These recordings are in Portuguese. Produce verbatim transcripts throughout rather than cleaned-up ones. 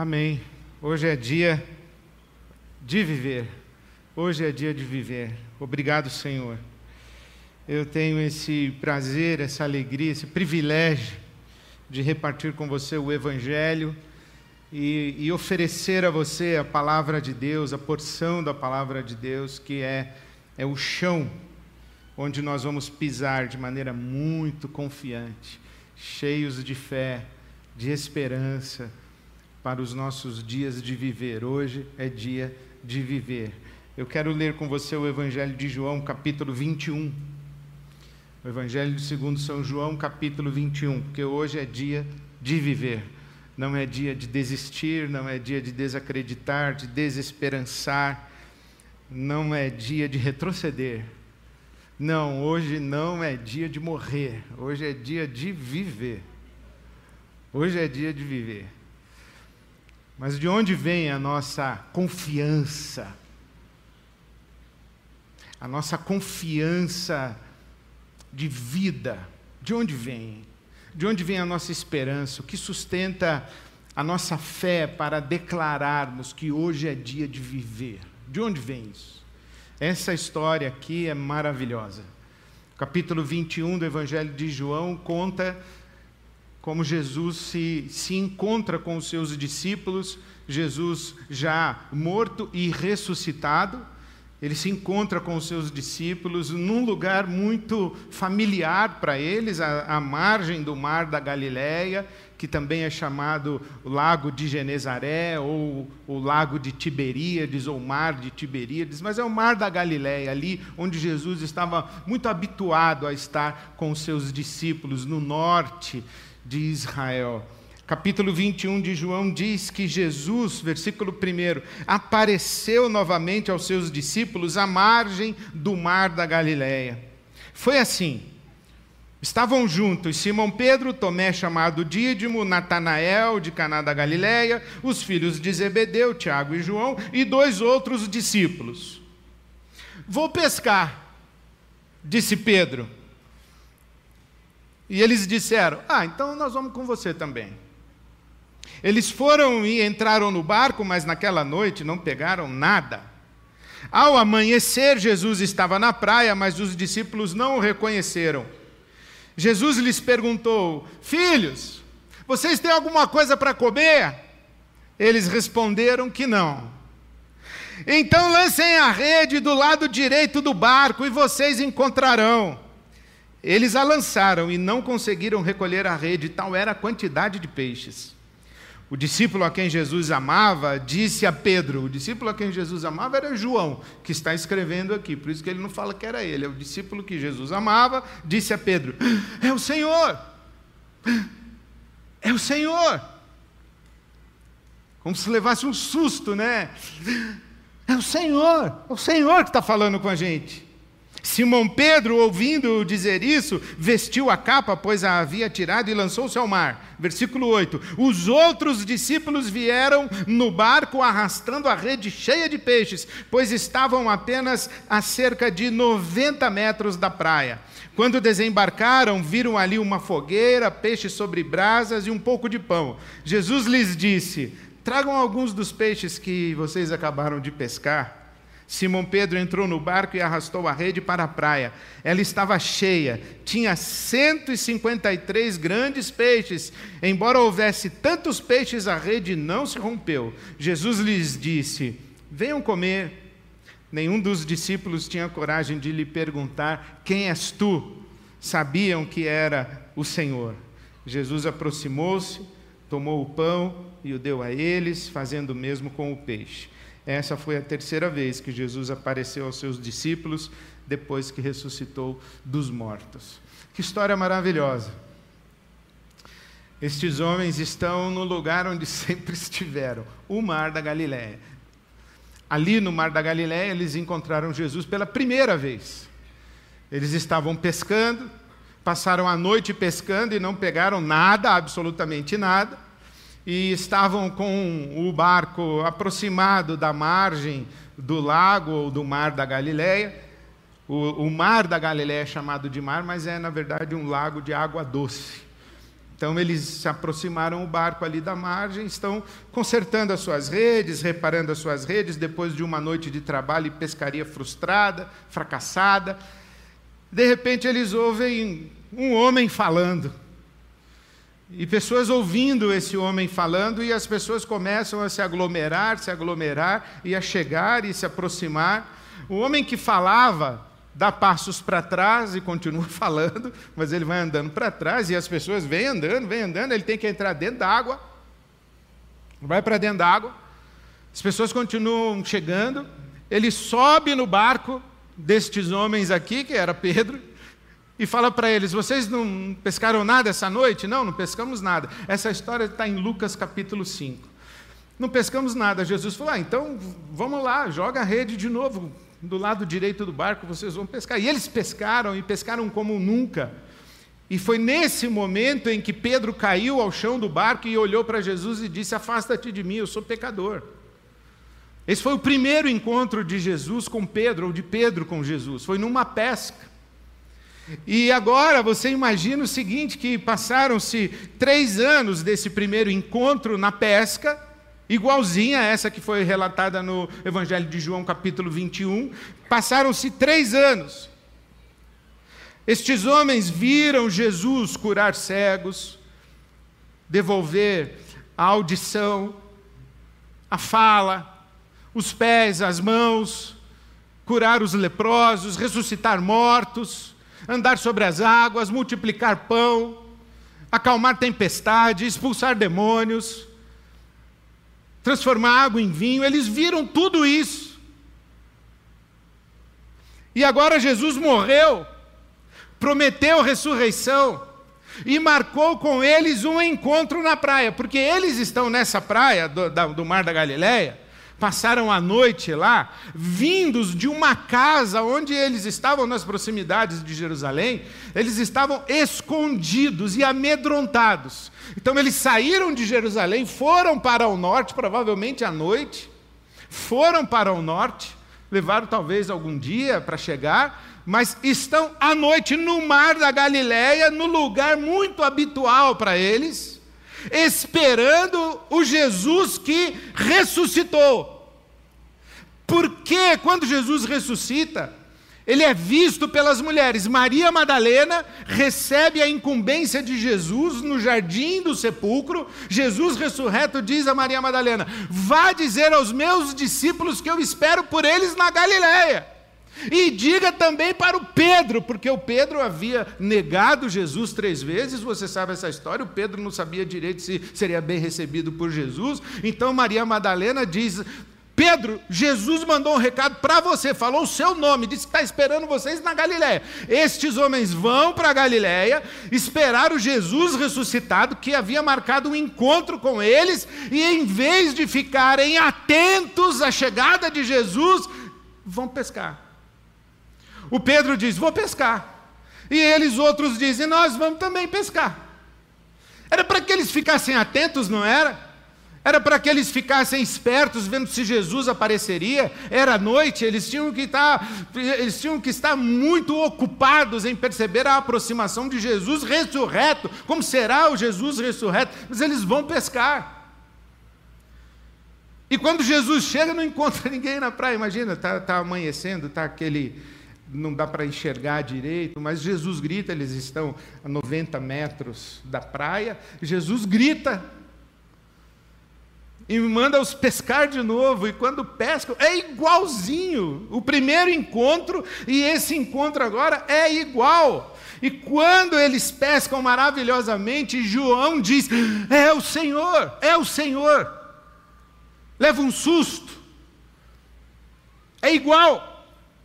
Amém. Hoje é dia de viver. Hoje é dia de viver. Obrigado, Senhor. Eu tenho esse prazer, essa alegria, esse privilégio de repartir com você o Evangelho e, e oferecer a você a palavra de Deus, a porção da palavra de Deus, que é, é o chão onde nós vamos pisar de maneira muito confiante, cheios de fé, de esperança, para os nossos dias de viver. Hoje é dia de viver. Eu quero ler com você o Evangelho de João, capítulo vinte e um. O Evangelho segundo São João, capítulo vinte e um, porque hoje é dia de viver. Não é dia de desistir, não é dia de desacreditar, de desesperançar, não é dia de retroceder. Não, hoje não é dia de morrer, hoje é dia de viver. Hoje é dia de viver. Mas de onde vem a nossa confiança? A nossa confiança de vida, de onde vem? De onde vem a nossa esperança? O que sustenta a nossa fé para declararmos que hoje é dia de viver? De onde vem isso? Essa história aqui é maravilhosa. O capítulo vinte e um do Evangelho de João conta como Jesus se, se encontra com os seus discípulos, Jesus já morto e ressuscitado. Ele se encontra com os seus discípulos num lugar muito familiar para eles, à, à margem do mar da Galileia, que também é chamado Lago de Genezaré, ou o Lago de Tiberíades, ou Mar de Tiberíades, mas é o mar da Galileia, ali onde Jesus estava muito habituado a estar com os seus discípulos, no norte de Israel. Capítulo vinte e um de João diz que Jesus, versículo um, apareceu novamente aos seus discípulos à margem do mar da Galileia. Foi assim: estavam juntos Simão Pedro, Tomé chamado Dídimo, Natanael de Caná da Galileia, os filhos de Zebedeu, Tiago e João, e dois outros discípulos. Vou pescar, disse Pedro. E eles disseram: ah, então nós vamos com você também. Eles foram e entraram no barco, mas naquela noite não pegaram nada. Ao amanhecer, Jesus estava na praia, mas os discípulos não o reconheceram. Jesus lhes perguntou: filhos, vocês têm alguma coisa para comer? Eles responderam que não. Então lancem a rede do lado direito do barco e vocês encontrarão. Eles a lançaram e não conseguiram recolher a rede, tal era a quantidade de peixes. O discípulo a quem Jesus amava disse a Pedro, o discípulo a quem Jesus amava era João, que está escrevendo aqui, por isso que ele não fala que era ele, é o discípulo que Jesus amava, disse a Pedro: é o Senhor, é o Senhor. Como se levasse um susto, né? É o Senhor, é o Senhor que está falando com a gente. Simão Pedro, ouvindo dizer isso, vestiu a capa, pois a havia tirado, e lançou-se ao mar. Versículo oito. Os outros discípulos vieram no barco arrastando a rede cheia de peixes, pois estavam apenas a cerca de noventa metros da praia. Quando desembarcaram, viram ali uma fogueira, peixes sobre brasas e um pouco de pão. Jesus lhes disse: tragam alguns dos peixes que vocês acabaram de pescar. Simão Pedro entrou no barco e arrastou a rede para a praia. Ela estava cheia, tinha cento e cinquenta e três grandes peixes. Embora houvesse tantos peixes, a rede não se rompeu. Jesus lhes disse: venham comer. Nenhum dos discípulos tinha coragem de lhe perguntar: quem és tu? Sabiam que era o Senhor. Jesus aproximou-se, tomou o pão e o deu a eles, fazendo o mesmo com o peixe. Essa foi a terceira vez que Jesus apareceu aos seus discípulos depois que ressuscitou dos mortos. Que história maravilhosa! Estes homens estão no lugar onde sempre estiveram, o Mar da Galileia. Ali no Mar da Galileia eles encontraram Jesus pela primeira vez. Eles estavam pescando, passaram a noite pescando e não pegaram nada, absolutamente nada. E estavam com o barco aproximado da margem do lago ou do mar da Galileia. O, o mar da Galileia é chamado de mar, mas é, na verdade, um lago de água doce. Então eles se aproximaram o barco ali da margem, estão consertando as suas redes, reparando as suas redes, depois de uma noite de trabalho e pescaria frustrada, fracassada. De repente eles ouvem um homem falando. E pessoas ouvindo esse homem falando, e as pessoas começam a se aglomerar, se aglomerar, e a chegar e se aproximar. O homem que falava dá passos para trás e continua falando, mas ele vai andando para trás, e as pessoas vêm andando, vêm andando, ele tem que entrar dentro da água, vai para dentro da água, as pessoas continuam chegando, ele sobe no barco destes homens aqui, que era Pedro, e fala para eles: vocês não pescaram nada essa noite? Não, não pescamos nada. Essa história está em Lucas capítulo cinco. Não pescamos nada. Jesus falou: ah, então vamos lá, joga a rede de novo, do lado direito do barco, vocês vão pescar. E eles pescaram, e pescaram como nunca. E foi nesse momento em que Pedro caiu ao chão do barco e olhou para Jesus e disse: afasta-te de mim, eu sou pecador. Esse foi o primeiro encontro de Jesus com Pedro, ou de Pedro com Jesus, foi numa pesca. E agora você imagina o seguinte, que passaram-se três anos desse primeiro encontro na pesca, igualzinha a essa que foi relatada no Evangelho de João, capítulo vinte e um. Passaram-se três anos. Estes homens viram Jesus curar cegos, devolver a audição, a fala, os pés, as mãos, curar os leprosos, ressuscitar mortos, andar sobre as águas, multiplicar pão, acalmar tempestade, expulsar demônios, transformar água em vinho. Eles viram tudo isso. E agora Jesus morreu, prometeu ressurreição e marcou com eles um encontro na praia, porque eles estão nessa praia do, da, do Mar da Galileia, passaram a noite lá, vindos de uma casa onde eles estavam nas proximidades de Jerusalém. Eles estavam escondidos e amedrontados. Então eles saíram de Jerusalém, foram para o norte, provavelmente à noite, foram para o norte, levaram talvez algum dia para chegar, mas estão à noite no Mar da Galileia, no lugar muito habitual para eles, esperando o Jesus que ressuscitou. Porque quando Jesus ressuscita, ele é visto pelas mulheres. Maria Madalena recebe a incumbência de Jesus no jardim do sepulcro. Jesus ressurreto diz a Maria Madalena: vá dizer aos meus discípulos que eu espero por eles na Galileia. E diga também para o Pedro, porque o Pedro havia negado Jesus três vezes. Você sabe essa história, o Pedro não sabia direito se seria bem recebido por Jesus. Então Maria Madalena diz: Pedro, Jesus mandou um recado para você, falou o seu nome, disse que está esperando vocês na Galileia. Estes homens vão para a Galileia esperar o Jesus ressuscitado, que havia marcado um encontro com eles, e em vez de ficarem atentos à chegada de Jesus, vão pescar. O Pedro diz: vou pescar. E eles outros dizem: nós vamos também pescar. Era para que eles ficassem atentos, não era? Era para que eles ficassem espertos, vendo se Jesus apareceria. Era noite, eles tinham que estar, eles tinham que estar muito ocupados em perceber a aproximação de Jesus ressurreto. Como será o Jesus ressurreto? Mas eles vão pescar. E quando Jesus chega, não encontra ninguém na praia. Imagina, está tá amanhecendo, está aquele... não dá para enxergar direito, mas Jesus grita, eles estão a noventa metros da praia, Jesus grita e manda-os pescar de novo, e quando pescam, é igualzinho, o primeiro encontro, e esse encontro agora é igual. E quando eles pescam maravilhosamente, João diz: é o Senhor, é o Senhor. Leva um susto, é igual.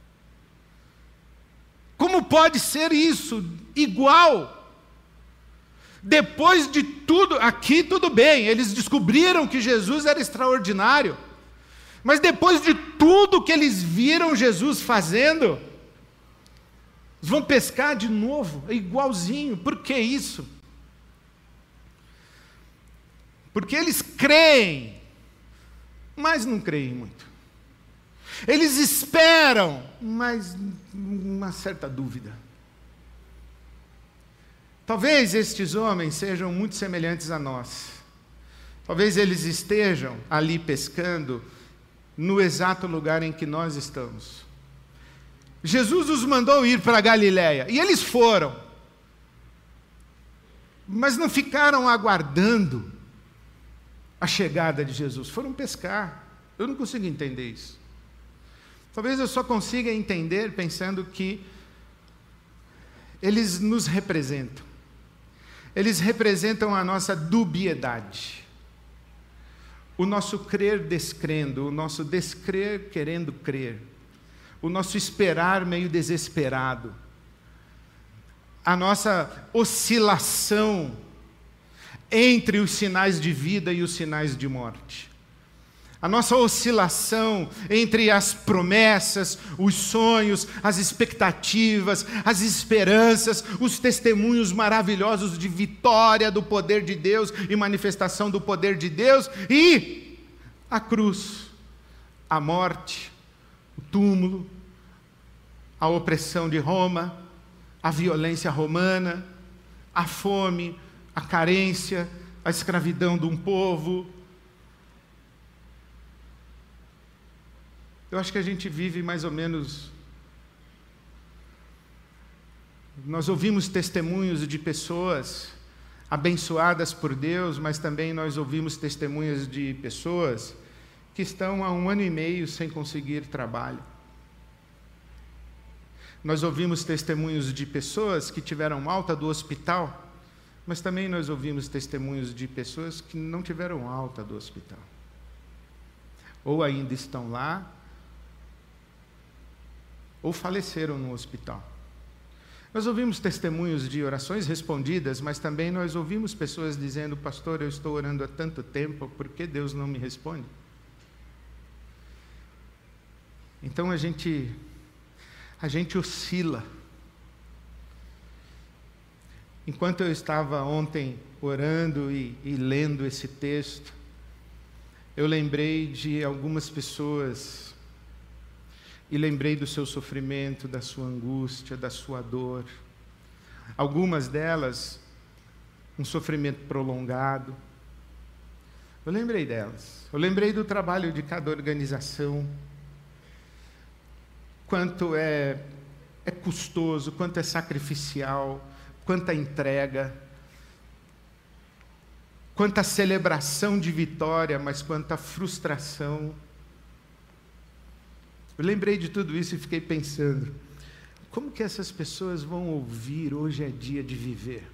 Como pode ser isso? Igual. Depois de tudo, aqui tudo bem, eles descobriram que Jesus era extraordinário. Mas depois de tudo que eles viram Jesus fazendo, eles vão pescar de novo, é igualzinho. Por que isso? Porque eles creem, mas não creem muito. Eles esperam, mas uma certa dúvida. Talvez estes homens sejam muito semelhantes a nós. Talvez eles estejam ali pescando no exato lugar em que nós estamos. Jesus os mandou ir para a Galileia, e eles foram. Mas não ficaram aguardando a chegada de Jesus, foram pescar. Eu não consigo entender isso. Talvez eu só consiga entender pensando que eles nos representam. Eles representam a nossa dubiedade. O nosso crer descrendo, o nosso descrer querendo crer. O nosso esperar meio desesperado. A nossa oscilação entre os sinais de vida e os sinais de morte. A nossa oscilação entre as promessas, os sonhos, as expectativas, as esperanças, os testemunhos maravilhosos de vitória do poder de Deus e manifestação do poder de Deus, e a cruz, a morte, o túmulo, a opressão de Roma, a violência romana, a fome, a carência, a escravidão de um povo. Eu acho que a gente vive mais ou menos... Nós ouvimos testemunhos de pessoas abençoadas por Deus, mas também nós ouvimos testemunhos de pessoas que estão há um ano e meio sem conseguir trabalho. Nós ouvimos testemunhos de pessoas que tiveram alta do hospital, mas também nós ouvimos testemunhos de pessoas que não tiveram alta do hospital. Ou ainda estão lá, ou faleceram no hospital. Nós ouvimos testemunhos de orações respondidas, mas também nós ouvimos pessoas dizendo: pastor, eu estou orando há tanto tempo, por que Deus não me responde? Então a gente, a gente oscila. Enquanto eu estava ontem orando e, e lendo esse texto, eu lembrei de algumas pessoas, e lembrei do seu sofrimento, da sua angústia, da sua dor. Algumas delas, um sofrimento prolongado. Eu lembrei delas. Eu lembrei do trabalho de cada organização. Quanto é, é custoso, quanto é sacrificial, quanta entrega, quanta celebração de vitória, mas quanta frustração. Eu lembrei de tudo isso e fiquei pensando, como que essas pessoas vão ouvir hoje é dia de viver?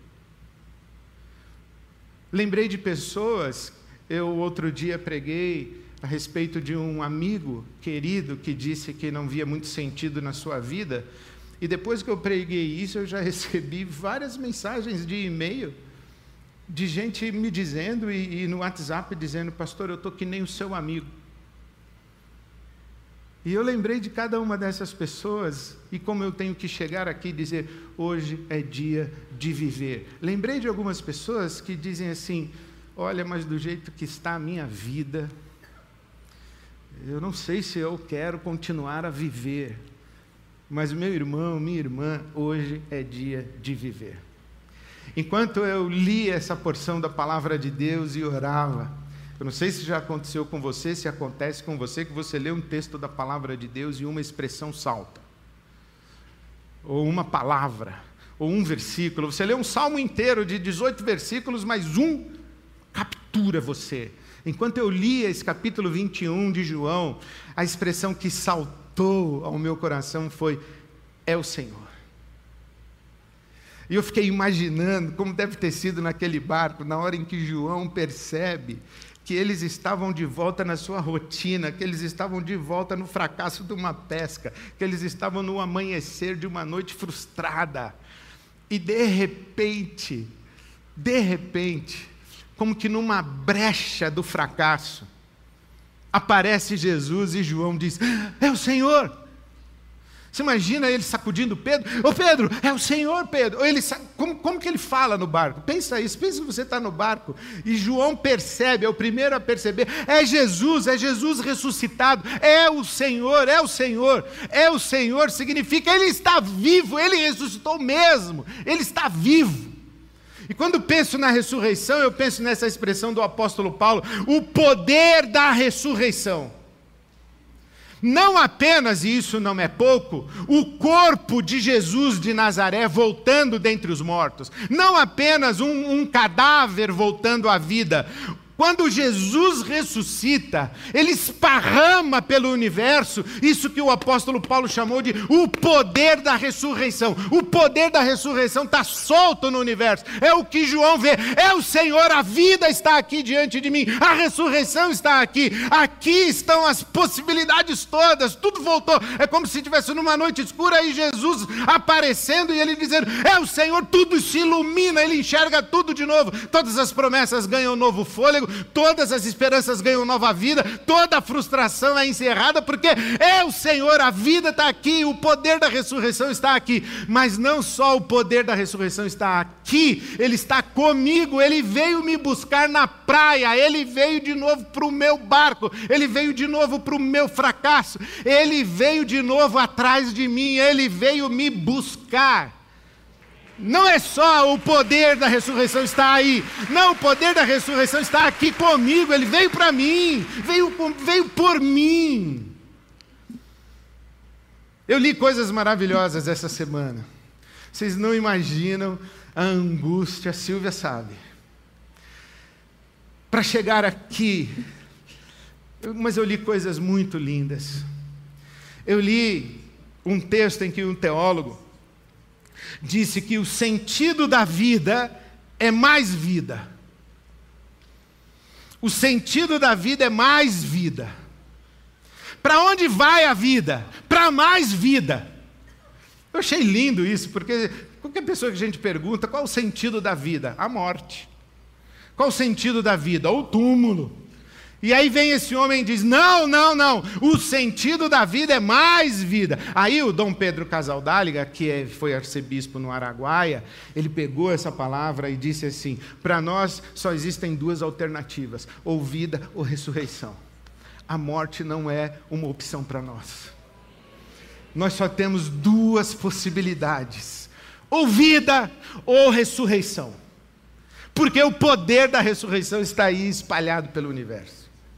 Lembrei de pessoas, eu outro dia preguei a respeito de um amigo querido que disse que não via muito sentido na sua vida, e depois que eu preguei isso, eu já recebi várias mensagens de e-mail, de gente me dizendo, e, e no WhatsApp dizendo: pastor, eu estou que nem o seu amigo. E eu lembrei de cada uma dessas pessoas, e como eu tenho que chegar aqui e dizer: hoje é dia de viver. Lembrei de algumas pessoas que dizem assim: olha, mas do jeito que está a minha vida, eu não sei se eu quero continuar a viver. Mas meu irmão, minha irmã, hoje é dia de viver. Enquanto eu li essa porção da palavra de Deus e orava, eu não sei se já aconteceu com você, se acontece com você, que você lê um texto da palavra de Deus e uma expressão salta. Ou uma palavra, ou um versículo. Você lê um salmo inteiro de dezoito versículos, mas um captura você. Enquanto eu lia esse capítulo vinte e um de João, a expressão que saltou ao meu coração foi: é o Senhor. E eu fiquei imaginando como deve ter sido naquele barco, na hora em que João percebe que eles estavam de volta na sua rotina, que eles estavam de volta no fracasso de uma pesca, que eles estavam no amanhecer de uma noite frustrada. E de repente, de repente, como que numa brecha do fracasso, aparece Jesus e João diz: é o Senhor. Você imagina ele sacudindo Pedro? Ô Pedro, é o Senhor, Pedro. Ou ele, como, como que ele fala no barco? Pensa isso, pensa que você está no barco e João percebe, é o primeiro a perceber: é Jesus, é Jesus ressuscitado, é o Senhor, é o Senhor, é o Senhor, significa ele está vivo, ele ressuscitou mesmo, ele está vivo. E quando penso na ressurreição, eu penso nessa expressão do apóstolo Paulo, o poder da ressurreição. Não apenas, e isso não é pouco, o corpo de Jesus de Nazaré voltando dentre os mortos. Não apenas um, um cadáver voltando à vida. Quando Jesus ressuscita, Ele esparrama pelo universo, isso que o apóstolo Paulo chamou de o poder da ressurreição. O poder da ressurreição está solto no universo, é o que João vê, é o Senhor, a vida está aqui diante de mim, a ressurreição está aqui, aqui estão as possibilidades todas, tudo voltou, é como se estivesse numa noite escura e Jesus aparecendo e Ele dizendo, é o Senhor, tudo se ilumina, Ele enxerga tudo de novo, todas as promessas ganham novo fôlego, todas as esperanças ganham nova vida, toda a frustração é encerrada, porque é o Senhor, a vida está aqui, o poder da ressurreição está aqui, mas não só o poder da ressurreição está aqui, Ele está comigo, Ele veio me buscar na praia, Ele veio de novo para o meu barco, Ele veio de novo para o meu fracasso, Ele veio de novo atrás de mim, Ele veio me buscar. Não é só o poder da ressurreição está aí. Não, o poder da ressurreição está aqui comigo. Ele veio para mim. Veio, veio por mim. Eu li coisas maravilhosas essa semana. Vocês não imaginam a angústia, a Silvia sabe. Para chegar aqui. Mas eu li coisas muito lindas. Eu li um texto em que um teólogo disse que o sentido da vida é mais vida. O sentido da vida é mais vida. Para onde vai a vida? Para mais vida. Eu achei lindo isso, porque qualquer pessoa que a gente pergunta qual o sentido da vida? A morte. Qual o sentido da vida? O túmulo. E aí vem esse homem e diz, não, não, não, o sentido da vida é mais vida. Aí o Dom Pedro Casaldáliga, que é, foi arcebispo no Araguaia, ele pegou essa palavra e disse assim, para nós só existem duas alternativas, ou vida ou ressurreição. A morte não é uma opção para nós. Nós só temos duas possibilidades, ou vida ou ressurreição. Porque o poder da ressurreição está aí espalhado pelo universo.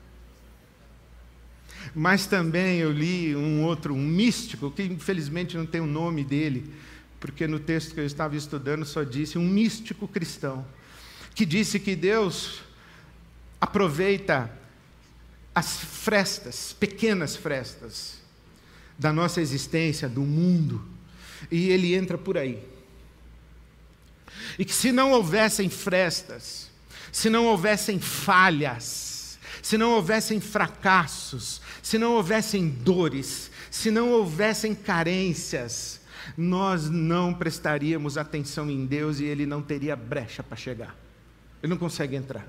Mas também eu li um outro, um místico, que infelizmente não tem o nome dele, porque no texto que eu estava estudando só disse um místico cristão, que disse que Deus aproveita as frestas, pequenas frestas, da nossa existência, do mundo, e Ele entra por aí. E que se não houvessem frestas, se não houvessem falhas, se não houvessem fracassos, se não houvessem dores, se não houvessem carências, nós não prestaríamos atenção em Deus e Ele não teria brecha para chegar. Ele não consegue entrar.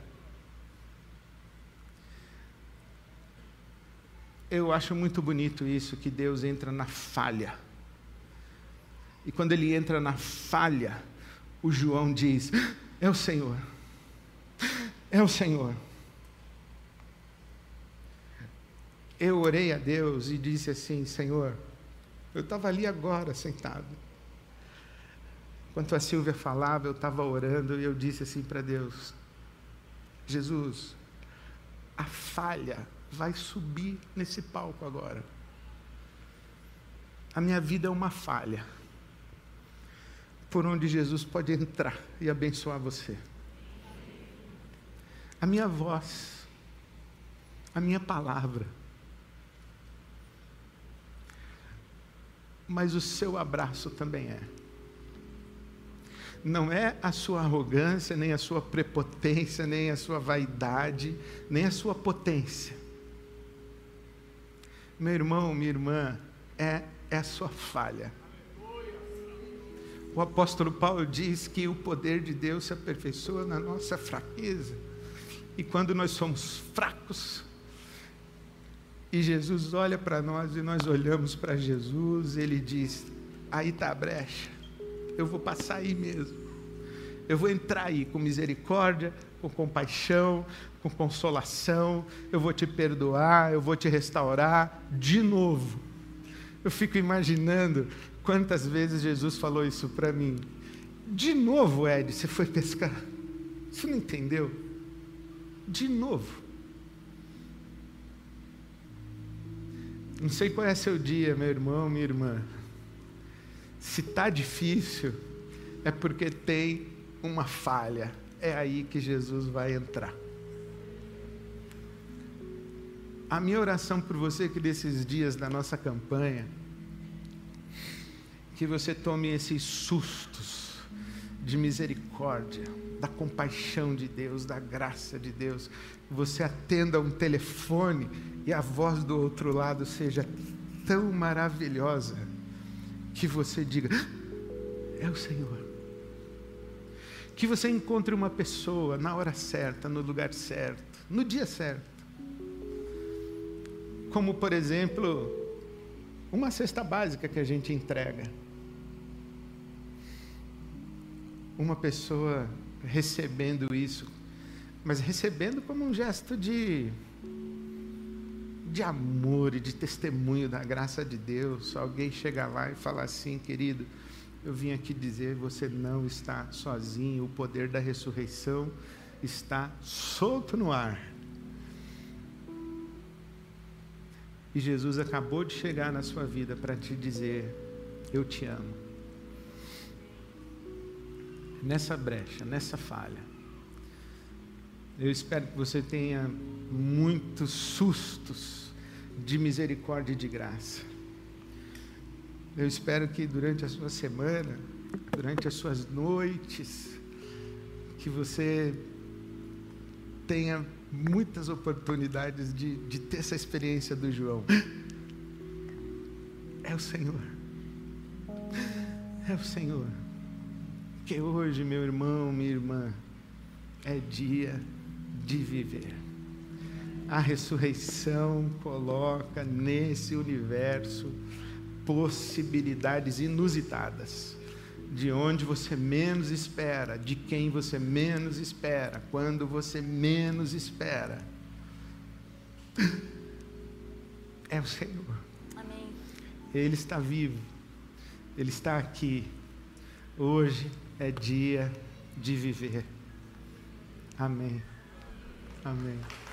Eu acho muito bonito isso, que Deus entra na falha. E quando Ele entra na falha, o João diz, é o Senhor, é o Senhor. Eu orei a Deus e disse assim, Senhor, eu estava ali agora sentado. Enquanto a Silvia falava, eu estava orando e eu disse assim para Deus, Jesus, a falha vai subir nesse palco agora. A minha vida é uma falha, por onde Jesus pode entrar e abençoar você. A minha voz, a minha palavra, mas o seu abraço também é. Não é a sua arrogância, nem a sua prepotência, nem a sua vaidade, nem a sua potência. Meu irmão, minha irmã, é, é a sua falha. O apóstolo Paulo diz que o poder de Deus se aperfeiçoa na nossa fraqueza. E quando nós somos fracos, e Jesus olha para nós e nós olhamos para Jesus, Ele diz, aí está a brecha, eu vou passar aí mesmo, eu vou entrar aí com misericórdia, com compaixão, com consolação, eu vou te perdoar, eu vou te restaurar de novo. Eu fico imaginando quantas vezes Jesus falou isso para mim, De novo, Ed, você foi pescar. Você não entendeu? De novo. Não sei qual é seu dia, meu irmão, minha irmã. Se está difícil, é porque tem uma falha. É aí que Jesus vai entrar. A minha oração por você que desses dias da nossa campanha, que você tome esses sustos de misericórdia, da compaixão de Deus, da graça de Deus, você atenda um telefone e a voz do outro lado seja tão maravilhosa que você diga: é o Senhor. Que você encontre uma pessoa na hora certa, no lugar certo, no dia certo. Como, por exemplo, uma cesta básica que a gente entrega. Uma pessoa recebendo isso, mas recebendo como um gesto de, de amor e de testemunho da graça de Deus. Alguém chegar lá e falar assim: querido, eu vim aqui dizer, você não está sozinho, o poder da ressurreição está solto no ar. E Jesus acabou de chegar na sua vida para te dizer: eu te amo. Nessa brecha, nessa falha, eu espero que você tenha muitos sustos de misericórdia e de graça. Eu espero que durante a sua semana, durante as suas noites, que você tenha muitas oportunidades de, de ter essa experiência do João. É o Senhor. É o Senhor. Que hoje, meu irmão, minha irmã, é dia de viver. A ressurreição coloca nesse universo possibilidades inusitadas, de onde você menos espera, de quem você menos espera, quando você menos espera. É o Senhor. Amém. Ele está vivo, Ele está aqui. Hoje é dia de viver. Amém. Amém.